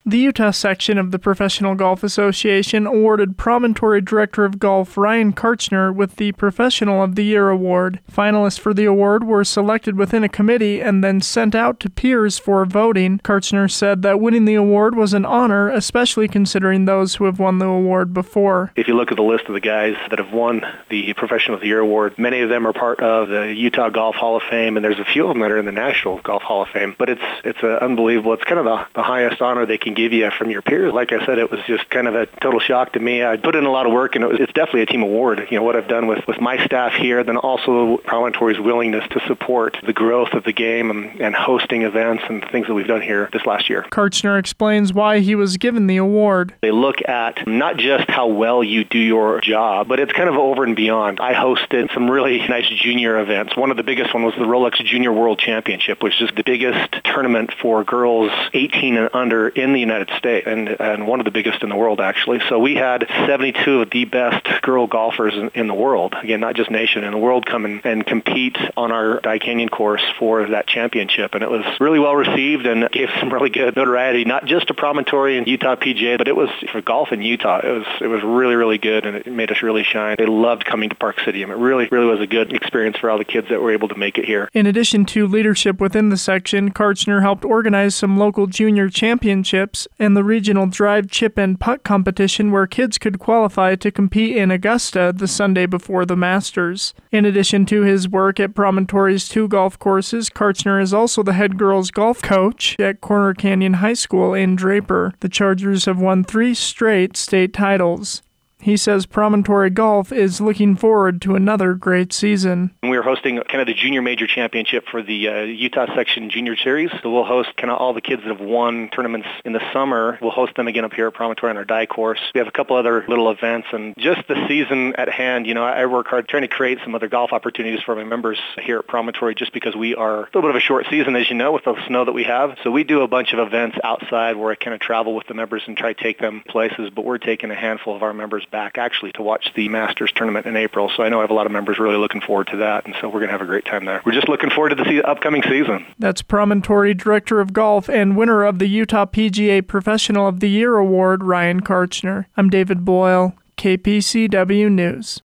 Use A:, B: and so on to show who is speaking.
A: The Utah section of the Professional Golf Association awarded Promontory Director of Golf Ryan Karchner with the Professional of the Year award. Finalists for the award were selected within a committee and then sent out to peers for voting. Karchner said that winning the award was an honor, especially considering those who have won the award before.
B: If you look at the list of the guys that have won the Professional of the Year award, many of them are part of the Utah Golf Hall of Fame, and there's a few of them that are in the National Golf Hall of Fame. But it's unbelievable. It's kind of the highest honor they can give you from your peers. Like I said, it was just kind of a total shock to me. I put in a lot of work, and it's definitely a team award. You know, what I've done with my staff here, then also Promontory's willingness to support the growth of the game and hosting events and things that we've done here this last year.
A: Karchner explains why he was given the award.
B: They look at not just how well you do your job, but it's kind of over and beyond. I hosted some really nice junior events. One of the biggest one was the Rolex Junior World Championship, which is the biggest tournament for girls 18 and under in the United States. And one of the biggest in the world, actually. So we had 72 of the best girl golfers in the world, again, not just nation, in the world, come and compete on our Dye Canyon course for that championship. And it was really well received and gave some really good notoriety, not just to Promontory and Utah PGA, but it was for golf in Utah. It was really, really good, and it made us really shine. They loved coming to Park City. I mean, it really, really was a good experience for all the kids that were able to make it here.
A: In addition to leadership within the section, Karchner helped organize some local junior championships and the regional drive, chip, and putt competition where kids could qualify to compete in Augusta the Sunday before the Masters. In addition to his work at Promontory's 2 golf courses, Karchner is also the head girls golf coach at Corner Canyon High School in Draper. The Chargers have won 3 straight state titles. He says Promontory Golf is looking forward to another great season.
B: We are hosting kind of the Junior Major Championship for the Utah Section Junior Series. So we'll host kind of all the kids that have won tournaments in the summer. We'll host them again up here at Promontory on our Dye course. We have a couple other little events, and just the season at hand, you know, I work hard trying to create some other golf opportunities for my members here at Promontory just because we are a little bit of a short season, as you know, with the snow that we have. So we do a bunch of events outside where I kind of travel with the members and try to take them places, but we're taking a handful of our members back actually to watch the Masters tournament in April. So I know I have a lot of members really looking forward to that, and so we're going to have a great time there. We're just looking forward to the upcoming season.
A: That's Promontory Director of Golf and winner of the Utah PGA Professional of the Year award, Ryan Karchner. I'm David Boyle, KPCW News.